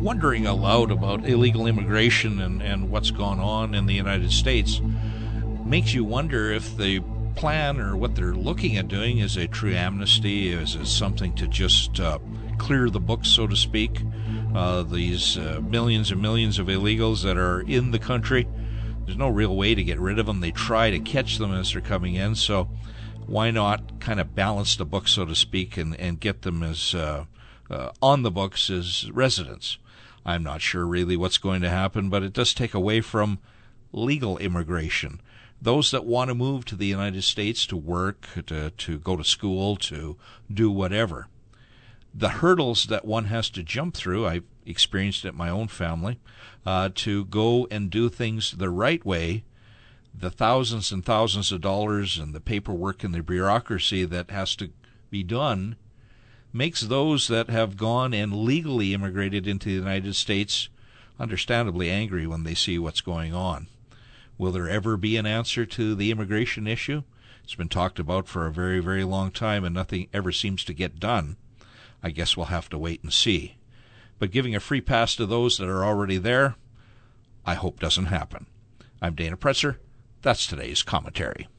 wondering aloud about illegal immigration and what's gone on in the United States. Makes you wonder if the plan or what they're looking at doing is a true amnesty, is it something to just clear the books, so to speak. These millions and millions of illegals that are in the country, there's no real way to get rid of them. They try to catch them as they're coming in, so why not kind of balance the books, so to speak, and get them as on the books as residents. I'm not sure really what's going to happen, but it does take away from legal immigration. Those that want to move to the United States to work, to go to school, to do whatever. The hurdles that one has to jump through, I've experienced it in my own family, to go and do things the right way, the thousands and thousands of dollars and the paperwork and the bureaucracy that has to be done, makes those that have gone and legally immigrated into the United States understandably angry when they see what's going on. Will there ever be an answer to the immigration issue? It's been talked about for a very, very long time, and nothing ever seems to get done. I guess we'll have to wait and see. But giving a free pass to those that are already there, I hope doesn't happen. I'm Dana Pretzer. That's today's commentary.